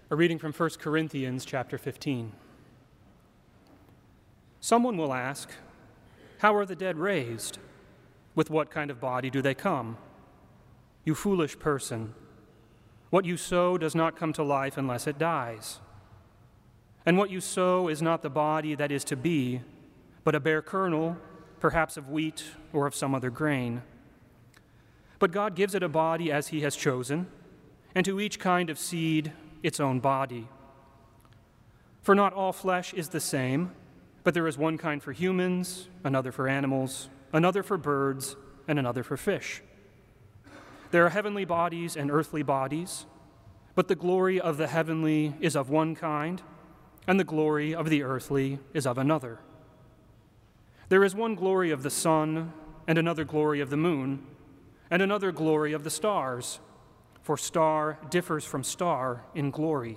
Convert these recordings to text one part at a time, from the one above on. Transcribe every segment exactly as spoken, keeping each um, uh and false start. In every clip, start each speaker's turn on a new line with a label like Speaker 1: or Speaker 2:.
Speaker 1: A reading from First Corinthians chapter fifteen. Someone will ask, how are the dead raised? With what kind of body do they come? You foolish person, what you sow does not come to life unless it dies. And what you sow is not the body that is to be, but a bare kernel, perhaps of wheat or of some other grain. But God gives it a body as he has chosen, and to each kind of seed its own body. For not all flesh is the same, but there is one kind for humans, another for animals, another for birds, and another for fish. There are heavenly bodies and earthly bodies, but the glory of the heavenly is of one kind, and the glory of the earthly is of another. There is one glory of the sun, and another glory of the moon, and another glory of the stars, for star differs from star in glory.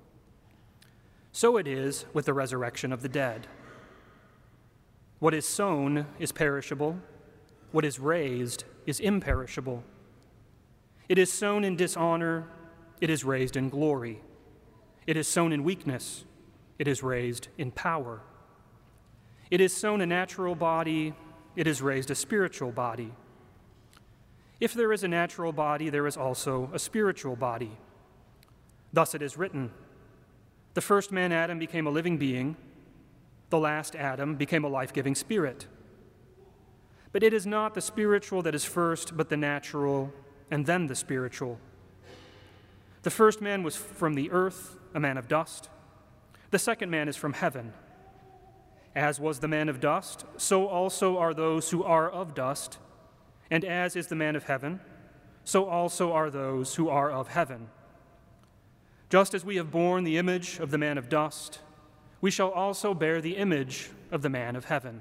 Speaker 1: So it is with the resurrection of the dead. What is sown is perishable, what is raised is imperishable. It is sown in dishonor, it is raised in glory. It is sown in weakness, it is raised in power. It is sown a natural body, it is raised a spiritual body. If there is a natural body, there is also a spiritual body. Thus it is written, the first man Adam became a living being, the last Adam became a life-giving spirit. But it is not the spiritual that is first, but the natural, and then the spiritual. The first man was from the earth, a man of dust. The second man is from heaven. As was the man of dust, so also are those who are of dust. And as is the man of heaven, so also are those who are of heaven. Just as we have borne the image of the man of dust, we shall also bear the image of the man of heaven.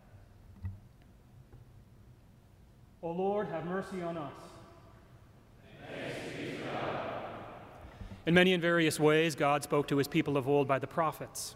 Speaker 1: O Lord, have mercy on us. In many and various ways, God spoke to his people of old by the prophets.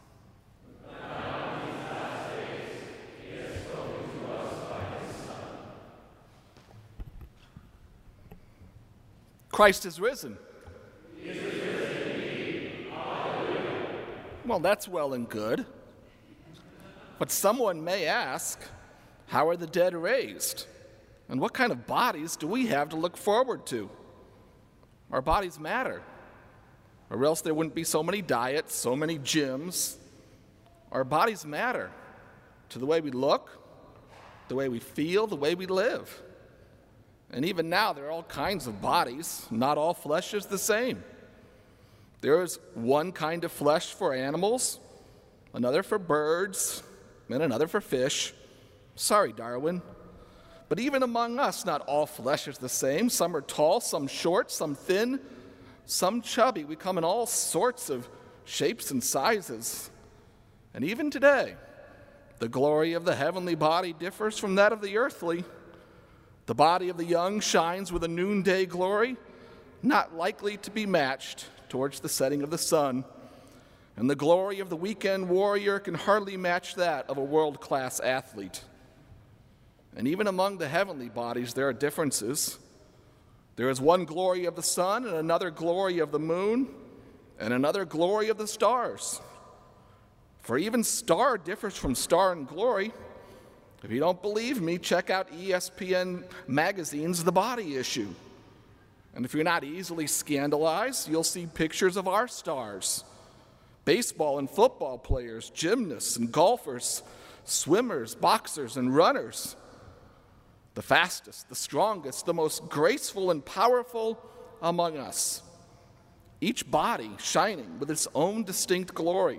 Speaker 2: Christ is risen.
Speaker 3: He is risen indeed. Hallelujah.
Speaker 2: Well, that's well and good. But someone may ask, how are the dead raised? And what kind of bodies do we have to look forward to? Our bodies matter, or else there wouldn't be so many diets, so many gyms. Our bodies matter to the way we look, the way we feel, the way we live. And even now, there are all kinds of bodies. Not all flesh is the same. There is one kind of flesh for animals, another for birds, and another for fish. Sorry, Darwin. But even among us, not all flesh is the same. Some are tall, some short, some thin, some chubby. We come in all sorts of shapes and sizes. And even today, the glory of the heavenly body differs from that of the earthly. The body of the young shines with a noonday glory, not likely to be matched towards the setting of the sun. And the glory of the weekend warrior can hardly match that of a world-class athlete. And even among the heavenly bodies, there are differences. There is one glory of the sun, and another glory of the moon, and another glory of the stars. For even star differs from star in glory. If you don't believe me, check out E S P N Magazine's The Body issue. And if you're not easily scandalized, you'll see pictures of our stars. Baseball and football players, gymnasts and golfers, swimmers, boxers, and runners. The fastest, the strongest, the most graceful and powerful among us. Each body shining with its own distinct glory.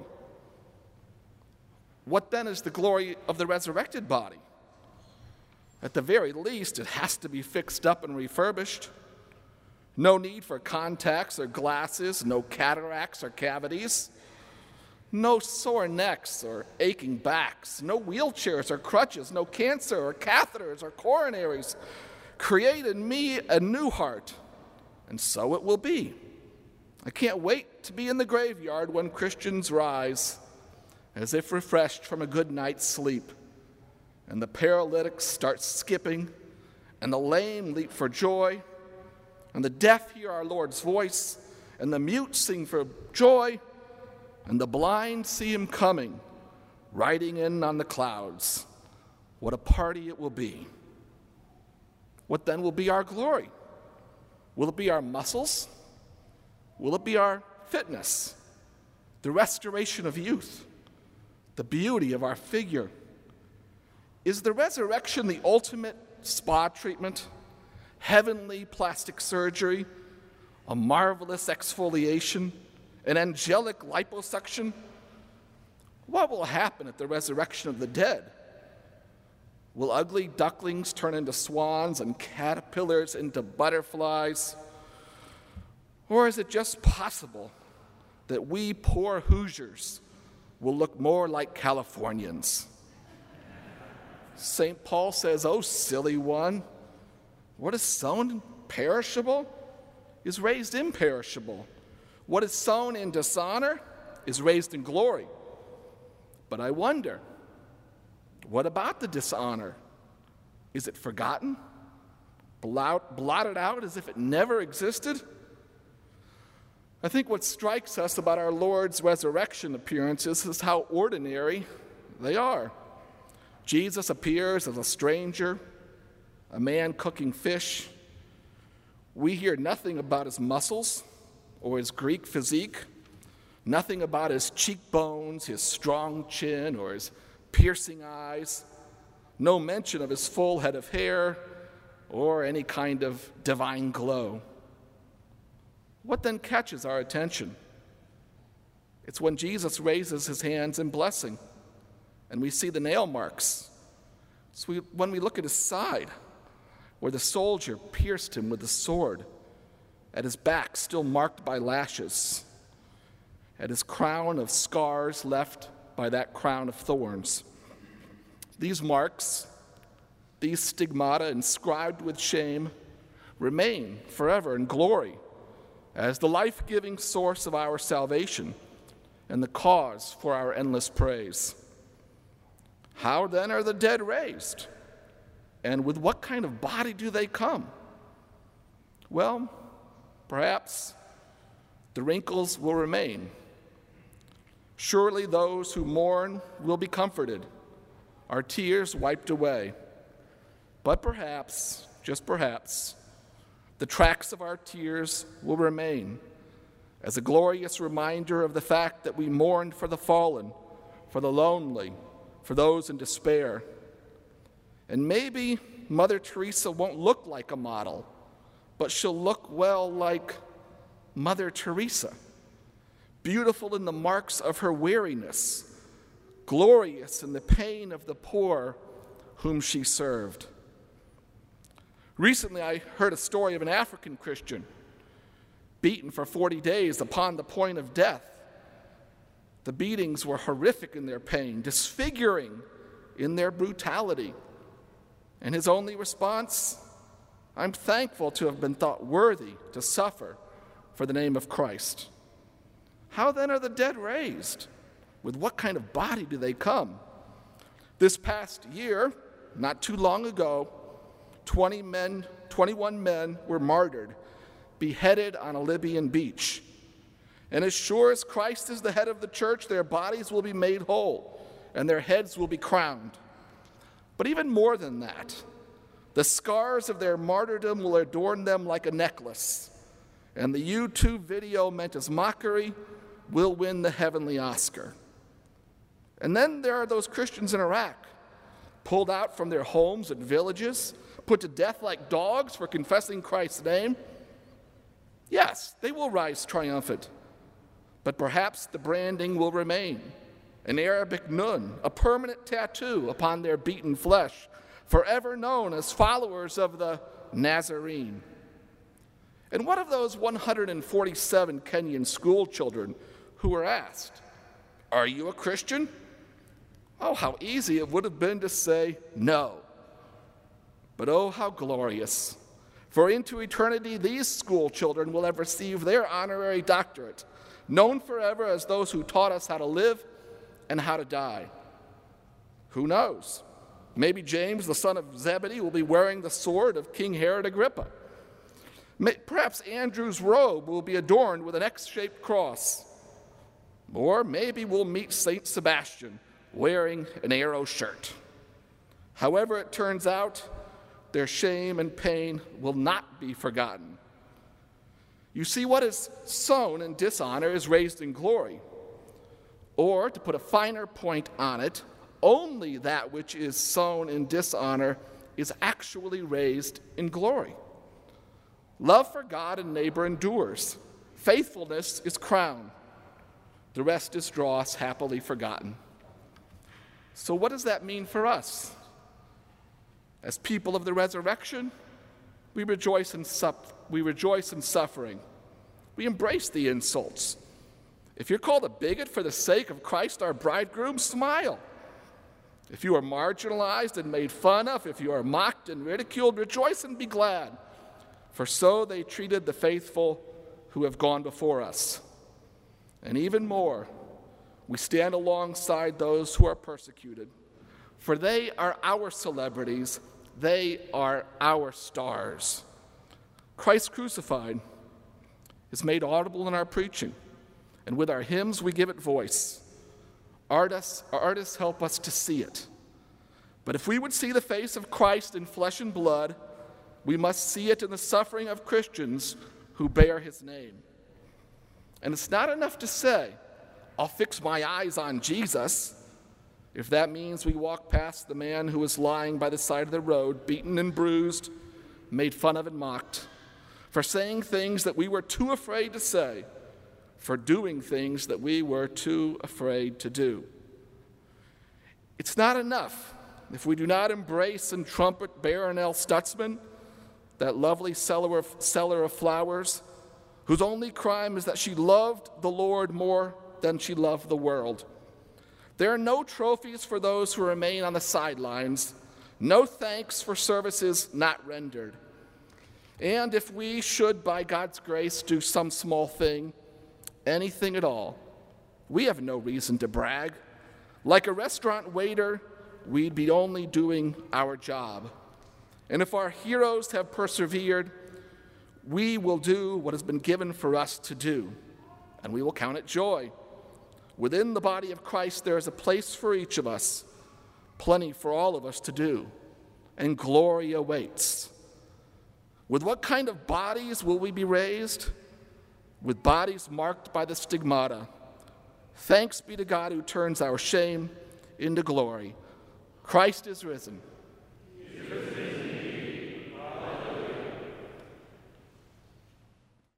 Speaker 2: What then is the glory of the resurrected body? At the very least, it has to be fixed up and refurbished. No need for contacts or glasses, no cataracts or cavities. No sore necks or aching backs, no wheelchairs or crutches, no cancer or catheters or coronaries. Create in me a new heart, and so it will be. I can't wait to be in the graveyard when Christians rise, as if refreshed from a good night's sleep, and the paralytics start skipping, and the lame leap for joy, and the deaf hear our Lord's voice, and the mute sing for joy, and the blind see him coming, riding in on the clouds. What a party it will be. What then will be our glory? Will it be our muscles? Will it be our fitness? The restoration of youth? The beauty of our figure? Is the resurrection the ultimate spa treatment? Heavenly plastic surgery? A marvelous exfoliation? An angelic liposuction? What will happen at the resurrection of the dead? Will ugly ducklings turn into swans and caterpillars into butterflies? Or is it just possible that we poor Hoosiers will look more like Californians? Saint Paul says, "Oh, silly one, what is sown perishable is raised imperishable. What is sown in dishonor is raised in glory." But I wonder, what about the dishonor? Is it forgotten? Blot, blotted out as if it never existed? I think what strikes us about our Lord's resurrection appearances is how ordinary they are. Jesus appears as a stranger, a man cooking fish. We hear nothing about his muscles or his Greek physique, nothing about his cheekbones, his strong chin, or his piercing eyes, no mention of his full head of hair or any kind of divine glow. What then catches our attention? It's when Jesus raises his hands in blessing and we see the nail marks. So we, when we look at his side, where the soldier pierced him with the sword, at his back still marked by lashes, at his crown of scars left by that crown of thorns. These marks, these stigmata inscribed with shame, remain forever in glory as the life-giving source of our salvation and the cause for our endless praise. How then are the dead raised? And with what kind of body do they come? Well, perhaps the wrinkles will remain. Surely those who mourn will be comforted, our tears wiped away. But perhaps, just perhaps, the tracks of our tears will remain as a glorious reminder of the fact that we mourned for the fallen, for the lonely, for those in despair. And maybe Mother Teresa won't look like a model, but she'll look well like Mother Teresa, beautiful in the marks of her weariness, glorious in the pain of the poor whom she served. Recently, I heard a story of an African Christian beaten for forty days upon the point of death. The beatings were horrific in their pain, disfiguring in their brutality. And his only response, "I'm thankful to have been thought worthy to suffer for the name of Christ." How then are the dead raised? With what kind of body do they come? This past year, not too long ago, twenty men, twenty-one men were martyred, beheaded on a Libyan beach. And as sure as Christ is the head of the church, their bodies will be made whole, and their heads will be crowned. But even more than that, the scars of their martyrdom will adorn them like a necklace, and the YouTube video meant as mockery will win the heavenly Oscar. And then there are those Christians in Iraq, pulled out from their homes and villages, put to death like dogs for confessing Christ's name. Yes, they will rise triumphant, but perhaps the branding will remain, an Arabic nun, a permanent tattoo upon their beaten flesh, forever known as followers of the Nazarene. And what of those one hundred forty-seven Kenyan school children who were asked, "Are you a Christian?" Oh, how easy it would have been to say no. But oh, how glorious. For into eternity, these school children will have received their honorary doctorate, known forever as those who taught us how to live and how to die. Who knows? Maybe James, the son of Zebedee, will be wearing the sword of King Herod Agrippa. Perhaps Andrew's robe will be adorned with an X-shaped cross. Or maybe we'll meet Saint Sebastian wearing an arrow shirt. However it turns out, their shame and pain will not be forgotten. You see, what is sown in dishonor is raised in glory. Or, to put a finer point on it, only that which is sown in dishonor is actually raised in glory. Love for God and neighbor endures. Faithfulness is crowned. The rest is dross, happily forgotten. So what does that mean for us? As people of the resurrection, we rejoice in, sup- we rejoice in suffering. We embrace the insults. If you're called a bigot for the sake of Christ our bridegroom, smile. If you are marginalized and made fun of, if you are mocked and ridiculed, rejoice and be glad. For so they treated the faithful who have gone before us. And even more, we stand alongside those who are persecuted, for they are our celebrities, they are our stars. Christ crucified is made audible in our preaching, and with our hymns we give it voice. Artists, artists help us to see it. But if we would see the face of Christ in flesh and blood, we must see it in the suffering of Christians who bear his name. And it's not enough to say, I'll fix my eyes on Jesus, if that means we walk past the man who is lying by the side of the road, beaten and bruised, made fun of and mocked, for saying things that we were too afraid to say, for doing things that we were too afraid to do. It's not enough if we do not embrace and trumpet Baronelle Stutzman, that lovely seller of, seller of flowers, whose only crime is that she loved the Lord more than she loved the world. There are no trophies for those who remain on the sidelines, no thanks for services not rendered. And if we should, by God's grace, do some small thing, anything at all, we have no reason to brag. Like a restaurant waiter, we'd be only doing our job. And if our heroes have persevered, we will do what has been given for us to do, and we will count it joy. Within the body of Christ, there is a place for each of us, plenty for all of us to do, and glory awaits. With what kind of bodies will we be raised? With bodies marked by the stigmata. Thanks be to God who turns our shame into glory. Christ is risen.